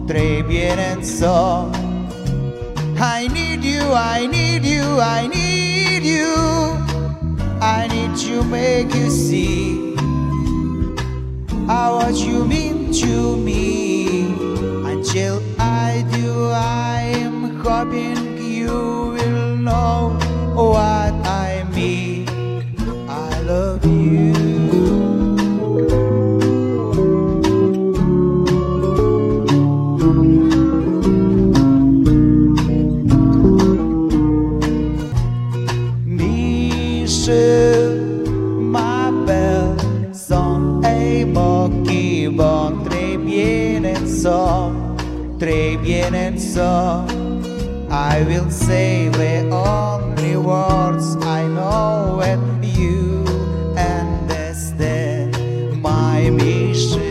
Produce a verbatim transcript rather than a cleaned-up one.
très bien so. I need you, I need you, I need you. I need to make you see how what you mean to me. Until I do, I am hoping you will know what I mean. I love you. Ma belle, son ei pochi bon, très bien and so, très bien and so. I will say the only words I know, and you understand my mission.